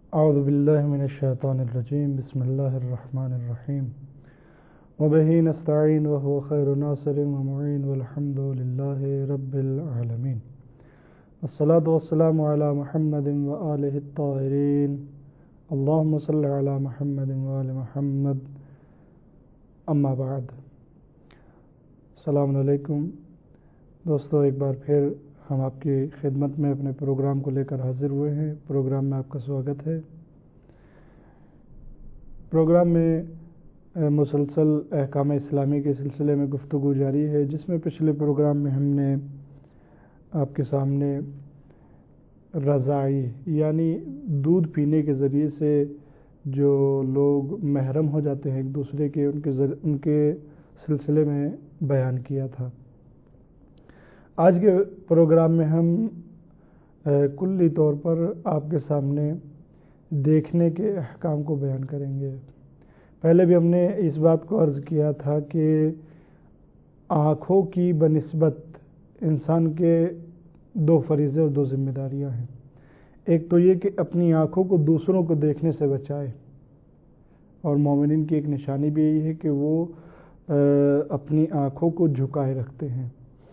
اعوذ باللہ من الشیطان الرجیم بسم اللہ الرحمن الرحیم وبہ نستعین وهو خیر ناصر ومعین والحمد للہ رب العالمین الصلاة والسلام علی محمد وآلہ الطاہرین اللہم صلی علی محمد وآل محمد اما بعد۔ السلام علیکم دوستو، ایک بار پھر ہم آپ کی خدمت میں اپنے پروگرام کو لے کر حاضر ہوئے ہیں۔ پروگرام میں آپ کا سواگت ہے۔ پروگرام میں مسلسل احکام اسلامی کے سلسلے میں گفتگو جاری ہے، جس میں پچھلے پروگرام میں ہم نے آپ کے سامنے رضاعی یعنی دودھ پینے کے ذریعے سے جو لوگ محرم ہو جاتے ہیں ایک دوسرے کے، ان کے سلسلے میں بیان کیا تھا۔ آج کے پروگرام میں ہم کلی طور پر آپ کے سامنے دیکھنے کے احکام کو بیان کریں گے۔ پہلے بھی ہم نے اس بات کو عرض کیا تھا کہ آنکھوں کی بنسبت انسان کے دو فریضے اور دو ذمہ داریاں ہیں۔ ایک تو یہ کہ اپنی آنکھوں کو دوسروں کو دیکھنے سے بچائے، اور مومنین کی ایک نشانی بھی یہی ہے کہ وہ اپنی آنکھوں کو جھکائے رکھتے ہیں۔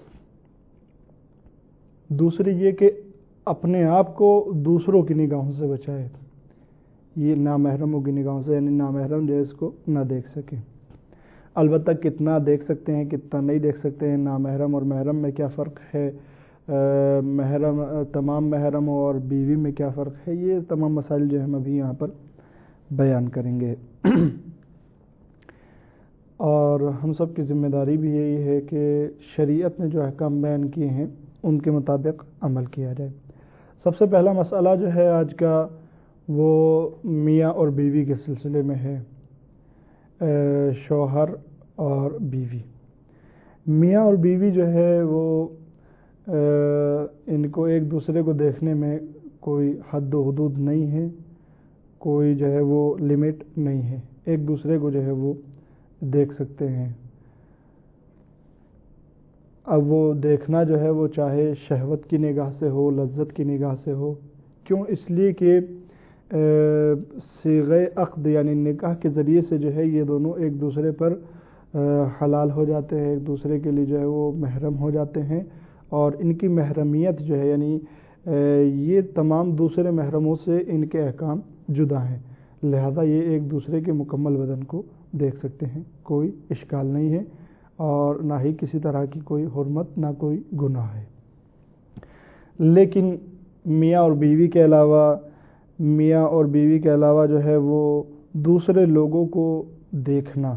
دوسری یہ کہ اپنے آپ کو دوسروں کی نگاہوں سے بچائے، یہ نامحرموں کی نگاہوں سے، یعنی نامحرم جو ہے اس کو نہ دیکھ سکے۔ البتہ کتنا دیکھ سکتے ہیں کتنا نہیں دیکھ سکتے ہیں، نامحرم اور محرم میں کیا فرق ہے، محرم تمام محرموں اور بیوی میں کیا فرق ہے، یہ تمام مسائل جو ہم ابھی یہاں پر بیان کریں گے۔ اور ہم سب کی ذمہ داری بھی یہی ہے کہ شریعت نے جو احکام بیان کیے ہیں ان کے مطابق عمل کیا جائے۔ سب سے پہلا مسئلہ جو ہے آج کا وہ میاں اور بیوی کے سلسلے میں ہے، شوہر اور بیوی۔ میاں اور بیوی جو ہے وہ ان کو ایک دوسرے کو دیکھنے میں کوئی حد و حدود نہیں ہے، کوئی جو ہے وہ لمٹ نہیں ہے، ایک دوسرے کو جو ہے وہ دیکھ سکتے ہیں۔ اب وہ دیکھنا جو ہے وہ چاہے شہوت کی نگاہ سے ہو، لذت کی نگاہ سے ہو، کیوں؟ اس لیے کہ صیغہ عقد یعنی نکاح کے ذریعے سے جو ہے یہ دونوں ایک دوسرے پر حلال ہو جاتے ہیں، ایک دوسرے کے لیے جو ہے وہ محرم ہو جاتے ہیں، اور ان کی محرمیت جو ہے یعنی یہ تمام دوسرے محرموں سے ان کے احکام جدا ہیں، لہذا یہ ایک دوسرے کے مکمل بدن کو دیکھ سکتے ہیں، کوئی اشکال نہیں ہے، اور نہ ہی کسی طرح کی کوئی حرمت نہ کوئی گناہ ہے۔ لیکن میاں اور بیوی کے علاوہ جو ہے وہ دوسرے لوگوں کو دیکھنا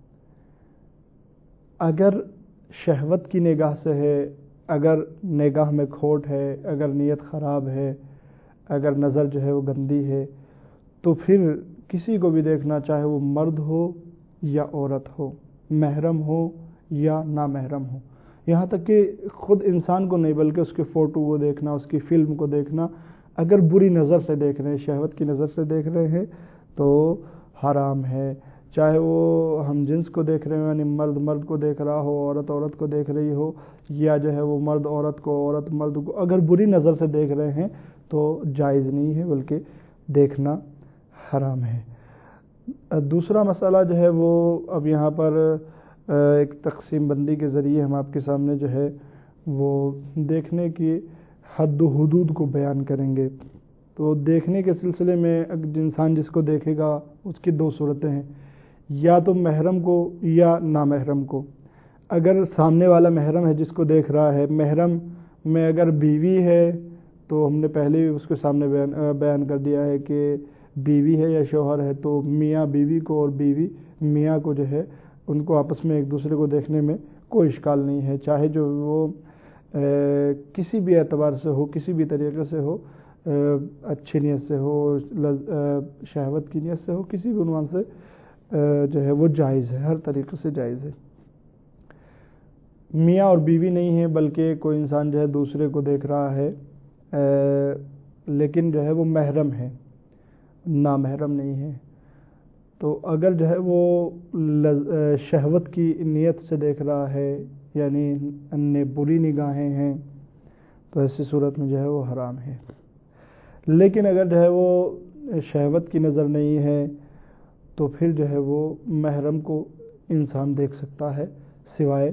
اگر شہوت کی نگاہ سے ہے، اگر نگاہ میں کھوٹ ہے، اگر نیت خراب ہے، اگر نظر جو ہے وہ گندی ہے، تو پھر کسی کو بھی دیکھنا، چاہے وہ مرد ہو یا عورت ہو، محرم ہو یا نامحرم ہو، یہاں تک کہ خود انسان کو نہیں بلکہ اس کے فوٹو کو دیکھنا، اس کی فلم کو دیکھنا، اگر بری نظر سے دیکھ رہے ہیں، شہوت کی نظر سے دیکھ رہے ہیں تو حرام ہے۔ چاہے وہ ہم جنس کو دیکھ رہے ہیں، یعنی مرد مرد کو دیکھ رہا ہو، عورت عورت کو دیکھ رہی ہو، یا جو ہے وہ مرد عورت کو، عورت مرد کو اگر بری نظر سے دیکھ رہے ہیں تو جائز نہیں ہے، بلکہ دیکھنا حرام ہے۔ دوسرا مسئلہ جو ہے وہ اب یہاں پر ایک تقسیم بندی کے ذریعے ہم آپ کے سامنے جو ہے وہ دیکھنے کی حد و حدود کو بیان کریں گے۔ تو دیکھنے کے سلسلے میں انسان جس کو دیکھے گا اس کی دو صورتیں ہیں، یا تو محرم کو یا نامحرم کو۔ اگر سامنے والا محرم ہے جس کو دیکھ رہا ہے، محرم میں اگر بیوی ہے تو ہم نے پہلے بھی اس کے سامنے بیان کر دیا ہے کہ بیوی ہے یا شوہر ہے، تو میاں بیوی کو اور بیوی میاں کو جو ہے ان کو آپس میں ایک دوسرے کو دیکھنے میں کوئی اشکال نہیں ہے، چاہے جو وہ کسی بھی اعتبار سے ہو، کسی بھی طریقے سے ہو، اچھی نیت سے ہو، شہوت کی نیت سے ہو، کسی بھی عنوان سے جو ہے وہ جائز ہے، ہر طریقے سے جائز ہے۔ میاں اور بیوی نہیں ہے بلکہ کوئی انسان جو ہے دوسرے کو دیکھ رہا ہے، لیکن جو ہے وہ محرم ہے، نامحرم نہیں ہے، تو اگر جو ہے وہ شہوت کی نیت سے دیکھ رہا ہے، یعنی بری نگاہیں ہیں، تو ایسی صورت میں جو ہے وہ حرام ہے۔ لیکن اگر جو ہے وہ شہوت کی نظر نہیں ہے تو پھر جو ہے وہ محرم کو انسان دیکھ سکتا ہے سوائے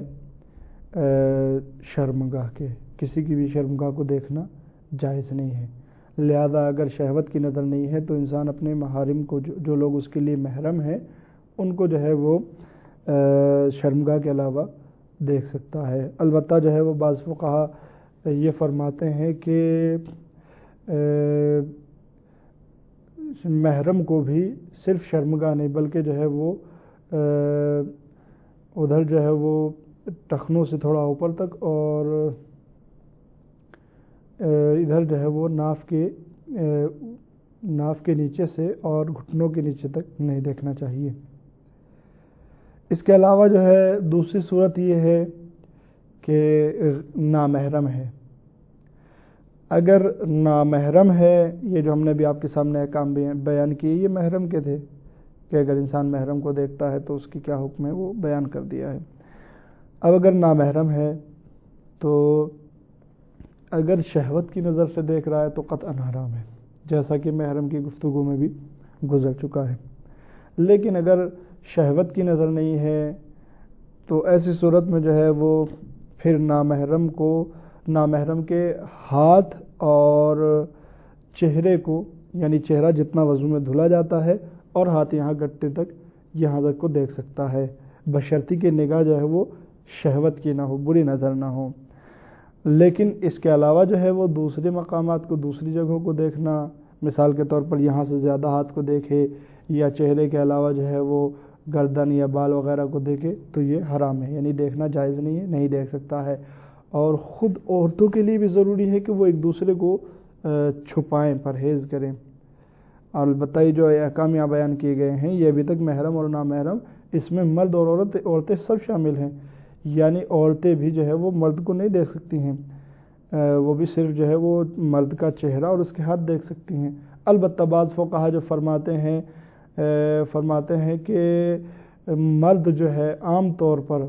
شرمگاہ کے، کسی کی بھی شرمگاہ کو دیکھنا جائز نہیں ہے۔ لہذا اگر شہوت کی نظر نہیں ہے تو انسان اپنے محارم کو جو لوگ اس کے لیے محرم ہیں ان کو جو ہے وہ شرمگاہ کے علاوہ دیکھ سکتا ہے۔ البتہ جو ہے وہ بعض فقہا یہ فرماتے ہیں کہ محرم کو بھی صرف شرمگاہ نہیں بلکہ جو ہے وہ ادھر جو ہے وہ ٹخنوں سے تھوڑا اوپر تک اور ادھر جو ہے وہ ناف کے نیچے سے اور گھٹنوں کے نیچے تک نہیں دیکھنا چاہیے۔ اس کے علاوہ جو ہے دوسری صورت یہ ہے کہ نامحرم ہے۔ اگر نامحرم ہے، یہ جو ہم نے بھی آپ کے سامنے احکام بیان کیے یہ محرم کے تھے کہ اگر انسان محرم کو دیکھتا ہے تو اس کی کیا حکم ہے وہ بیان کر دیا ہے۔ اب اگر نامحرم ہے تو اگر شہوت کی نظر سے دیکھ رہا ہے تو قطعاً حرام ہے، جیسا کہ محرم کی گفتگو میں بھی گزر چکا ہے۔ لیکن اگر شہوت کی نظر نہیں ہے تو ایسی صورت میں جو ہے وہ پھر نامحرم کے ہاتھ اور چہرے کو، یعنی چہرہ جتنا وضو میں دھلا جاتا ہے اور ہاتھ یہاں گٹے تک یہاں تک کو دیکھ سکتا ہے، بشرطی کہ نگاہ جو ہے وہ شہوت کی نہ ہو، بری نظر نہ ہو۔ لیکن اس کے علاوہ جو ہے وہ دوسرے مقامات کو، دوسری جگہوں کو دیکھنا، مثال کے طور پر یہاں سے زیادہ ہاتھ کو دیکھے یا چہرے کے علاوہ جو ہے وہ گردن یا بال وغیرہ کو دیکھے تو یہ حرام ہے، یعنی دیکھنا جائز نہیں ہے، نہیں دیکھ سکتا ہے۔ اور خود عورتوں کے لیے بھی ضروری ہے کہ وہ ایک دوسرے کو چھپائیں، پرہیز کریں۔ اور البتہ یہ جو احکام یہاں بیان کیے گئے ہیں یہ ابھی تک محرم اور نامحرم، اس میں مرد اور عورتیں سب شامل ہیں، یعنی عورتیں بھی جو ہے وہ مرد کو نہیں دیکھ سکتی ہیں، وہ بھی صرف جو ہے وہ مرد کا چہرہ اور اس کے ہاتھ دیکھ سکتی ہیں۔ البتہ بعض فقہا جو فرماتے ہیں کہ مرد جو ہے عام طور پر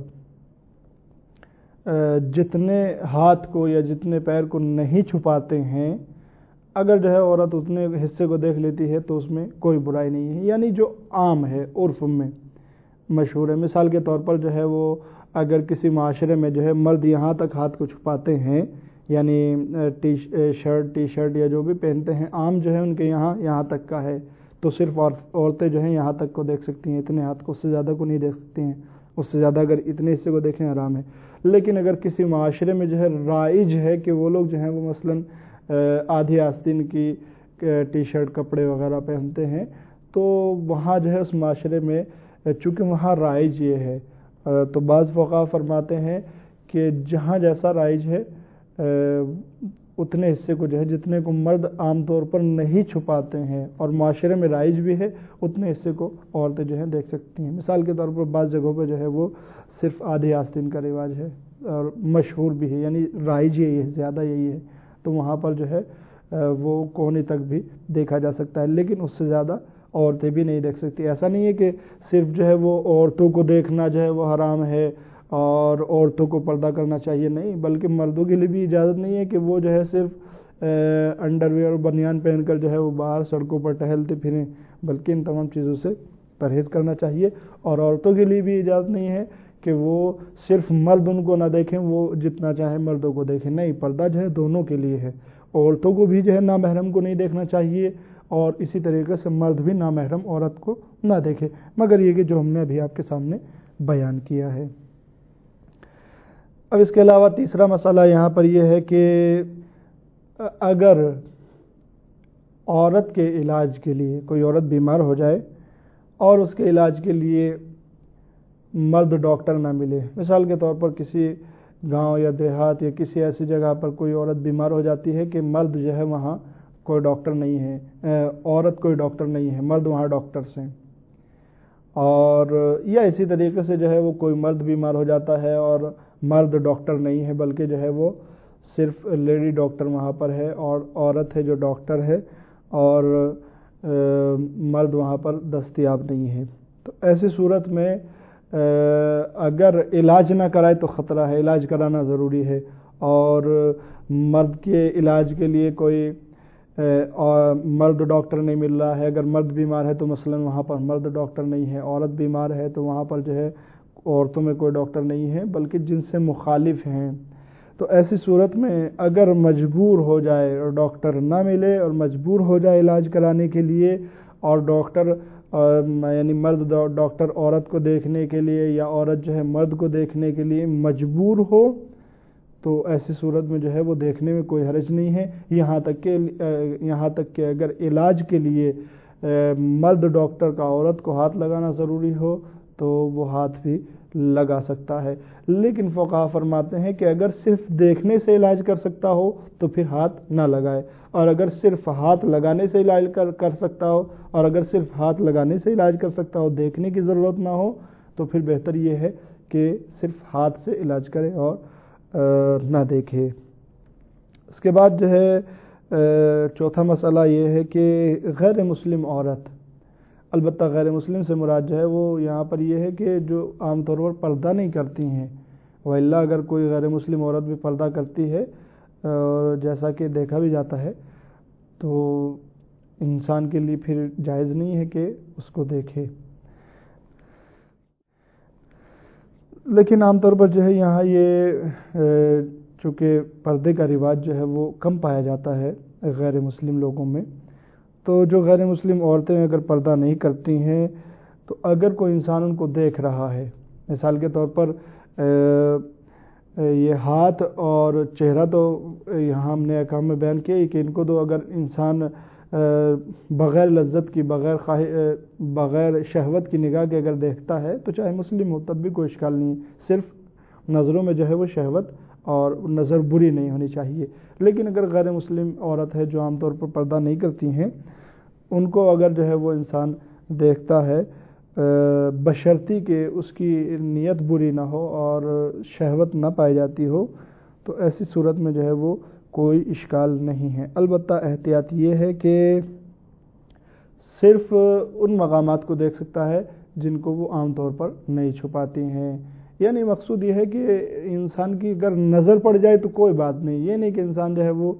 جتنے ہاتھ کو یا جتنے پیر کو نہیں چھپاتے ہیں، اگر جو ہے عورت اتنے حصے کو دیکھ لیتی ہے تو اس میں کوئی برائی نہیں ہے، یعنی جو عام ہے، عرف میں مشہور ہے۔ مثال کے طور پر جو ہے وہ اگر کسی معاشرے میں جو ہے مرد یہاں تک ہاتھ کو چھپاتے ہیں، یعنی ٹی شرٹ یا جو بھی پہنتے ہیں عام جو ہے ان کے یہاں تک کا ہے، تو صرف عورتیں جو ہیں یہاں تک کو دیکھ سکتی ہیں، اتنے ہاتھ کو، اس سے زیادہ کو نہیں دیکھ سکتی ہیں، اس سے زیادہ اگر اتنے حصے کو دیکھیں حرام ہے۔ لیکن اگر کسی معاشرے میں جو ہے رائج ہے کہ وہ لوگ جو ہیں وہ مثلاً آدھی آستین کی ٹی شرٹ کپڑے وغیرہ پہنتے ہیں تو وہاں جو ہے اس معاشرے میں چونکہ وہاں رائج یہ ہے تو بعض فقہا فرماتے ہیں کہ جہاں جیسا رائج ہے اتنے حصے کو جو ہے جتنے کو مرد عام طور پر نہیں چھپاتے ہیں اور معاشرے میں رائج بھی ہے اتنے حصے کو عورتیں جو ہے دیکھ سکتی ہیں۔ مثال کے طور پر بعض جگہوں پہ جو ہے وہ صرف آدھی آستین کا رواج ہے اور مشہور بھی ہے، یعنی رائج یہی ہے، زیادہ یہی ہے، تو وہاں پر جو ہے وہ کونے تک بھی دیکھا جا سکتا ہے، لیکن اس سے زیادہ عورتیں بھی نہیں دیکھ سکتی۔ ایسا نہیں ہے کہ صرف جو ہے وہ عورتوں کو دیکھنا جو ہے وہ حرام ہے اور عورتوں کو پردہ کرنا چاہیے، نہیں، بلکہ مردوں کے لیے بھی اجازت نہیں ہے کہ وہ جو ہے صرف انڈر ویئر اور بنیان پہن کر جو ہے وہ باہر سڑکوں پر ٹہلتے پھریں، بلکہ ان تمام چیزوں سے پرہیز کرنا چاہیے۔ اور عورتوں کے لیے بھی اجازت نہیں ہے کہ وہ صرف مرد ان کو نہ دیکھیں، وہ جتنا چاہیں مردوں کو دیکھیں، نہیں، پردہ جو ہے دونوں کے لیے ہے، عورتوں کو بھی جو ہے نامحرم کو نہیں دیکھنا چاہیے اور اسی طریقے سے مرد بھی نامحرم عورت کو نہ دیکھے، مگر یہ کہ جو ہم نے ابھی آپ کے سامنے بیان کیا ہے۔ اب اس کے علاوہ تیسرا مسئلہ یہاں پر یہ ہے کہ اگر عورت کے علاج کے لیے کوئی عورت بیمار ہو جائے اور اس کے علاج کے لیے مرد ڈاکٹر نہ ملے، مثال کے طور پر کسی گاؤں یا دیہات یا کسی ایسی جگہ پر کوئی عورت بیمار ہو جاتی ہے کہ مرد جو ہے وہاں کوئی ڈاکٹر نہیں ہے، عورت کوئی ڈاکٹر نہیں ہے، مرد وہاں ڈاکٹرس ہیں، اور یا اسی طریقے سے جو ہے وہ کوئی مرد بیمار ہو جاتا ہے اور مرد ڈاکٹر نہیں ہے بلکہ جو ہے وہ صرف لیڈی ڈاکٹر وہاں پر ہے اور عورت ہے جو ڈاکٹر ہے اور مرد وہاں پر دستیاب نہیں ہے، تو ایسی صورت میں اگر علاج نہ کرائے تو خطرہ ہے، علاج کرانا ضروری ہے، اور مرد کے علاج کے لیے کوئی اور مرد ڈاکٹر نہیں مل رہا ہے، اگر مرد بیمار ہے تو مثلا وہاں پر مرد ڈاکٹر نہیں ہے، عورت بیمار ہے تو وہاں پر جو ہے عورتوں میں کوئی ڈاکٹر نہیں ہے بلکہ جن سے مخالف ہیں، تو ایسی صورت میں اگر مجبور ہو جائے اور ڈاکٹر نہ ملے اور مجبور ہو جائے علاج کرانے کے لیے، اور ڈاکٹر یعنی مرد ڈاکٹر عورت کو دیکھنے کے لیے یا عورت جو ہے مرد کو دیکھنے کے لیے مجبور ہو، تو ایسی صورت میں جو ہے وہ دیکھنے میں کوئی حرج نہیں ہے، یہاں تک کہ اگر علاج کے لیے مرد ڈاکٹر کا عورت کو ہاتھ لگانا ضروری ہو تو وہ ہاتھ بھی لگا سکتا ہے۔ لیکن فقہا فرماتے ہیں کہ اگر صرف دیکھنے سے علاج کر سکتا ہو تو پھر ہاتھ نہ لگائے، اور اگر صرف ہاتھ لگانے سے علاج کر سکتا ہو، اور اگر صرف ہاتھ لگانے سے علاج کر سکتا ہو، دیکھنے کی ضرورت نہ ہو، تو پھر بہتر یہ ہے کہ صرف ہاتھ سے علاج کرے اور نہ دیکھے۔ اس کے بعد جو ہے چوتھا مسئلہ یہ ہے کہ غیر مسلم عورت، البتہ غیر مسلم سے مراد جو ہے وہ یہاں پر یہ ہے کہ جو عام طور پر پردہ نہیں کرتی ہیں، وإلا اگر کوئی غیر مسلم عورت بھی پردہ کرتی ہے اور جیسا کہ دیکھا بھی جاتا ہے تو انسان کے لیے پھر جائز نہیں ہے کہ اس کو دیکھے، لیکن عام طور پر جو ہے یہاں یہ چونکہ پردے کا رواج جو ہے وہ کم پایا جاتا ہے غیر مسلم لوگوں میں، تو جو غیر مسلم عورتیں اگر پردہ نہیں کرتی ہیں تو اگر کوئی انسان ان کو دیکھ رہا ہے، مثال کے طور پر یہ ہاتھ اور چہرہ تو یہاں ہم نے احکام میں بیان کیا کہ ان کو تو اگر انسان بغیر لذت کی بغیر شہوت کی نگاہ کے اگر دیکھتا ہے تو چاہے مسلم ہو تب بھی کوئی اشکال نہیں ہے، صرف نظروں میں جو ہے وہ شہوت اور نظر بری نہیں ہونی چاہیے۔ لیکن اگر غیر مسلم عورت ہے جو عام طور پر پردہ نہیں کرتی ہیں، ان کو اگر جو ہے وہ انسان دیکھتا ہے بشرطی کہ اس کی نیت بری نہ ہو اور شہوت نہ پائی جاتی ہو، تو ایسی صورت میں جو ہے وہ کوئی اشکال نہیں ہے۔ البتہ احتیاط یہ ہے کہ صرف ان مقامات کو دیکھ سکتا ہے جن کو وہ عام طور پر نہیں چھپاتی ہیں، یعنی مقصود یہ ہے کہ انسان کی اگر نظر پڑ جائے تو کوئی بات نہیں، یہ نہیں کہ انسان جو ہے وہ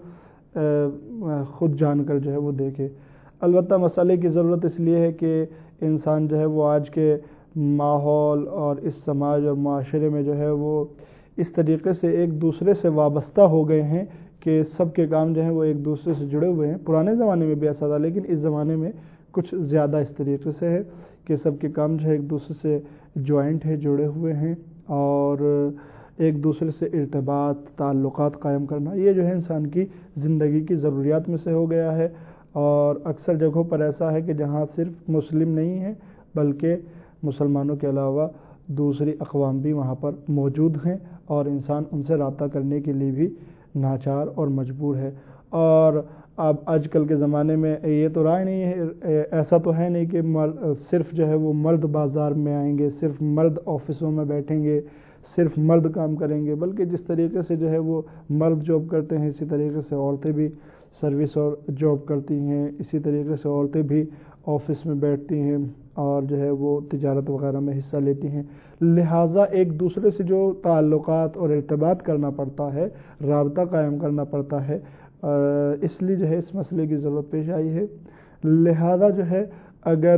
خود جان کر جو ہے وہ دیکھے۔ البتہ مسئلے کی ضرورت اس لیے ہے کہ انسان جو ہے وہ آج کے ماحول اور اس سماج اور معاشرے میں جو ہے وہ اس طریقے سے ایک دوسرے سے وابستہ ہو گئے ہیں کہ سب کے کام جو ہیں وہ ایک دوسرے سے جڑے ہوئے ہیں۔ پرانے زمانے میں بھی ایسا تھا، لیکن اس زمانے میں کچھ زیادہ اس طریقے سے ہے کہ سب کے کام جو ہے ایک دوسرے سے جوائنٹ ہے، جڑے ہوئے ہیں، اور ایک دوسرے سے ارتباط تعلقات قائم کرنا یہ جو ہے انسان کی زندگی کی ضروریات میں سے ہو گیا ہے، اور اکثر جگہوں پر ایسا ہے کہ جہاں صرف مسلم نہیں ہیں بلکہ مسلمانوں کے علاوہ دوسری اقوام بھی وہاں پر موجود ہیں، اور انسان ان سے رابطہ کرنے کے لیے بھی ناچار اور مجبور ہے۔ اور اب آج کل کے زمانے میں یہ تو رائے نہیں ہے، ایسا تو ہے نہیں کہ صرف جو ہے وہ مرد بازار میں آئیں گے، صرف مرد آفسوں میں بیٹھیں گے، صرف مرد کام کریں گے، بلکہ جس طریقے سے جو ہے وہ مرد جاب کرتے ہیں اسی طریقے سے عورتیں بھی سروس اور جاب کرتی ہیں، اسی طریقے سے عورتیں بھی آفس میں بیٹھتی ہیں اور جو ہے وہ تجارت وغیرہ میں حصہ لیتی ہیں، لہٰذا ایک دوسرے سے جو تعلقات اور ارتباط کرنا پڑتا ہے، رابطہ قائم کرنا پڑتا ہے، اس لیے جو ہے اس مسئلے کی ضرورت پیش آئی ہے۔ لہٰذا جو ہے اگر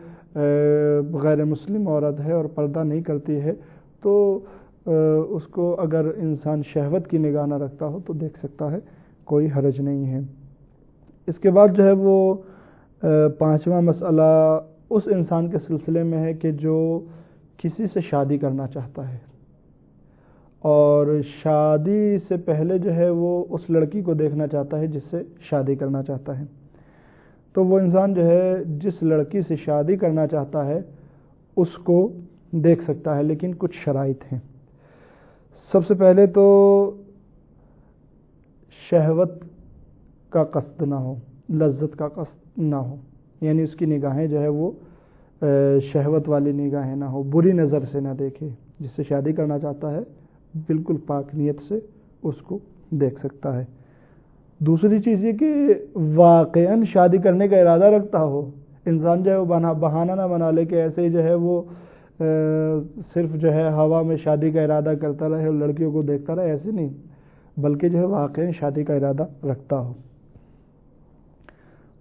غیر مسلم عورت ہے اور پردہ نہیں کرتی ہے تو اس کو اگر انسان شہوت کی نگاہ نہ رکھتا ہو تو دیکھ سکتا ہے، کوئی حرج نہیں ہے۔ اس کے بعد جو ہے وہ پانچواں مسئلہ اس انسان کے سلسلے میں ہے کہ جو کسی سے شادی کرنا چاہتا ہے اور شادی سے پہلے جو ہے وہ اس لڑکی کو دیکھنا چاہتا ہے جس سے شادی کرنا چاہتا ہے، تو وہ انسان جو ہے جس لڑکی سے شادی کرنا چاہتا ہے اس کو دیکھ سکتا ہے، لیکن کچھ شرائط ہیں۔ سب سے پہلے تو شہوت کا قصد نہ ہو، لذت کا قصد نہ ہو، یعنی اس کی نگاہیں جو ہے وہ شہوت والی نگاہیں نہ ہو، بری نظر سے نہ دیکھے۔ جس سے شادی کرنا چاہتا ہے بالکل پاک نیت سے اس کو دیکھ سکتا ہے۔ دوسری چیز یہ کہ واقعاً شادی کرنے کا ارادہ رکھتا ہو، انسان جو ہے وہ بہانہ نہ بنا لے کہ ایسے ہی جو ہے وہ صرف جو ہے ہوا میں شادی کا ارادہ کرتا رہے اور لڑکیوں کو دیکھتا رہے، ایسے نہیں، بلکہ جو ہے واقعاً شادی کا ارادہ رکھتا ہو۔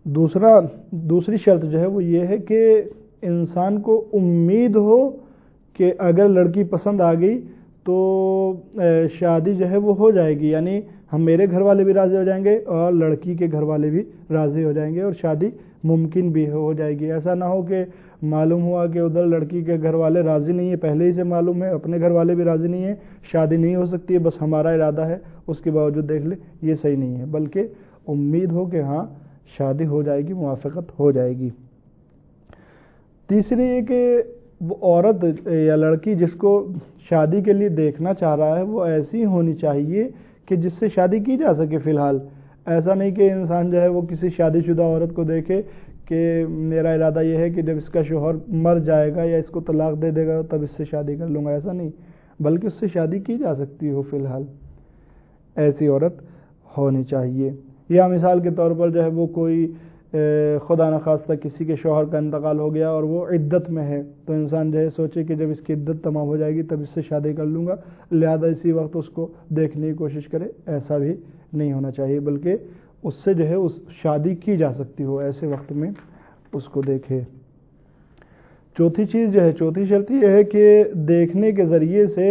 دوسری شرط جو ہے وہ یہ ہے کہ انسان کو امید ہو کہ اگر لڑکی پسند آ گئی تو شادی جو ہے وہ ہو جائے گی، یعنی میرے گھر والے بھی راضی ہو جائیں گے اور لڑکی کے گھر والے بھی راضی ہو جائیں گے اور شادی ممکن بھی ہو جائے گی۔ ایسا نہ ہو کہ معلوم ہوا کہ ادھر لڑکی کے گھر والے راضی نہیں ہیں، پہلے ہی سے معلوم ہے، اپنے گھر والے بھی راضی نہیں ہیں، شادی نہیں ہو سکتی ہے، بس ہمارا ارادہ ہے، اس کے باوجود دیکھ لے، یہ صحیح نہیں ہے، بلکہ امید ہو کہ ہاں شادی ہو جائے گی، موافقت ہو جائے گی۔ تیسری یہ کہ وہ عورت یا لڑکی جس کو شادی کے لیے دیکھنا چاہ رہا ہے وہ ایسی ہونی چاہیے کہ جس سے شادی کی جا سکے فی الحال۔ ایسا نہیں کہ انسان جو ہے وہ کسی شادی شدہ عورت کو دیکھے کہ میرا ارادہ یہ ہے کہ جب اس کا شوہر مر جائے گا یا اس کو طلاق دے دے گا تب اس سے شادی کر لوں گا، ایسا نہیں، بلکہ اس سے شادی کی جا سکتی ہو فی الحال، ایسی عورت ہونی چاہیے۔ یا مثال کے طور پر جو ہے وہ کوئی خدا نخواستہ کسی کے شوہر کا انتقال ہو گیا اور وہ عدت میں ہے، تو انسان جو ہے سوچے کہ جب اس کی عدت تمام ہو جائے گی تب اس سے شادی کر لوں گا، لہذا اسی وقت اس کو دیکھنے کی کوشش کرے، ایسا بھی نہیں ہونا چاہیے، بلکہ اس سے جو ہے اس شادی کی جا سکتی ہو، ایسے وقت میں اس کو دیکھے۔ چوتھی چیز جو ہے، چوتھی شرط یہ ہے کہ دیکھنے کے ذریعے سے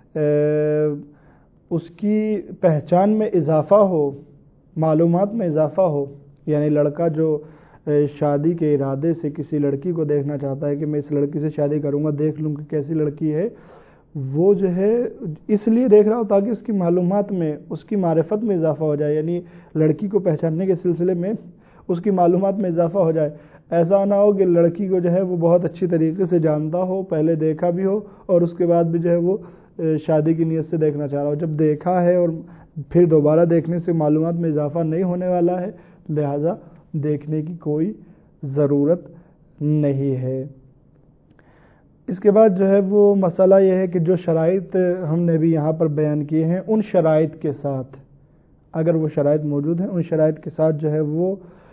اس کی پہچان میں اضافہ ہو، معلومات میں اضافہ ہو، یعنی لڑکا جو شادی کے ارادے سے کسی لڑکی کو دیکھنا چاہتا ہے کہ میں اس لڑکی سے شادی کروں گا، دیکھ لوں کہ کیسی لڑکی ہے، وہ جو ہے اس لیے دیکھ رہا ہو تاکہ اس کی معلومات میں، اس کی معرفت میں اضافہ ہو جائے، یعنی لڑکی کو پہچاننے کے سلسلے میں اس کی معلومات میں اضافہ ہو جائے۔ ایسا نہ ہو کہ لڑکی کو جو ہے وہ بہت اچھی طریقے سے جانتا ہو، پہلے دیکھا بھی ہو اور اس کے بعد بھی جو ہے وہ شادی کی نیت سے دیکھنا چاہ رہا ہو، جب دیکھا ہے اور پھر دوبارہ دیکھنے سے معلومات میں اضافہ نہیں ہونے والا ہے، لہذا دیکھنے کی کوئی ضرورت نہیں ہے۔ اس کے بعد جو ہے وہ مسئلہ یہ ہے کہ جو شرائط ہم نے بھی یہاں پر بیان کیے ہیں، ان شرائط کے ساتھ، اگر وہ شرائط موجود ہیں، ان شرائط کے ساتھ جو ہے وہ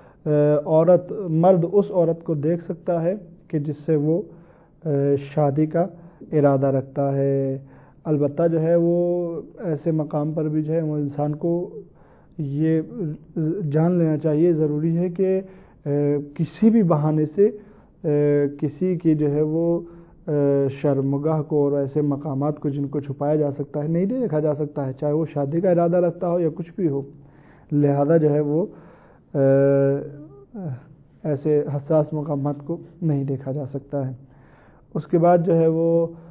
مرد اس عورت کو دیکھ سکتا ہے کہ جس سے وہ شادی کا ارادہ رکھتا ہے۔ البتہ جو ہے وہ ایسے مقام پر بھی جو ہے وہ انسان کو یہ جان لینا چاہیے، ضروری ہے کہ کسی بھی بہانے سے کسی کی جو ہے وہ شرمگاہ کو اور ایسے مقامات کو جن کو چھپایا جا سکتا ہے نہیں دیکھا جا سکتا ہے، چاہے وہ شادی کا ارادہ رکھتا ہو یا کچھ بھی ہو، لہذا جو ہے وہ ایسے حساس مقامات کو نہیں دیکھا جا سکتا ہے۔ اس کے بعد جو ہے وہ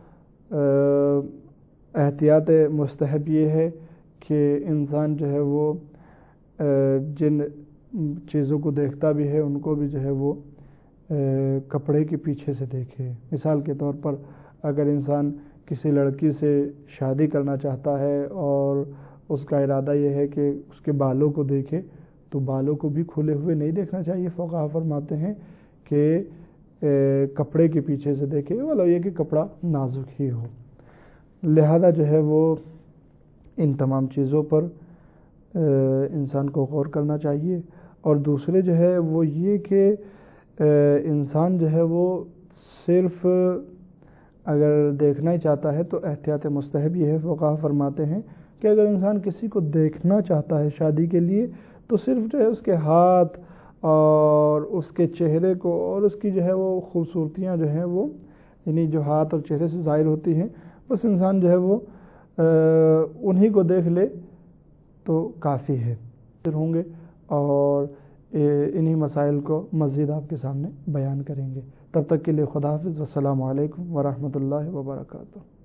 احتیاط مستحب یہ ہے کہ انسان جو ہے وہ جن چیزوں کو دیکھتا بھی ہے ان کو بھی جو ہے وہ کپڑے کے پیچھے سے دیکھے۔ مثال کے طور پر اگر انسان کسی لڑکی سے شادی کرنا چاہتا ہے اور اس کا ارادہ یہ ہے کہ اس کے بالوں کو دیکھے، تو بالوں کو بھی کھلے ہوئے نہیں دیکھنا چاہیے، فقہا فرماتے ہیں کہ کپڑے کے پیچھے سے دیکھے، والا یہ کہ کپڑا نازک ہی ہو۔ لہذا جو ہے وہ ان تمام چیزوں پر انسان کو غور کرنا چاہیے۔ اور دوسرے جو ہے وہ یہ کہ انسان جو ہے وہ صرف اگر دیکھنا ہی چاہتا ہے تو احتیاط مستحب یہ ہے، فقہا فرماتے ہیں کہ اگر انسان کسی کو دیکھنا چاہتا ہے شادی کے لیے تو صرف جو ہے اس کے ہاتھ اور اس کے چہرے کو اور اس کی جو ہے وہ خوبصورتیاں جو ہیں وہ، یعنی جو ہاتھ اور چہرے سے ظاہر ہوتی ہیں، بس انسان جو ہے وہ انہی کو دیکھ لے تو کافی ہے ہوں گے، اور انہی مسائل کو مزید آپ کے سامنے بیان کریں گے۔ تب تک کے لیے خدا حافظ، والسلام علیکم ورحمۃ اللہ وبرکاتہ۔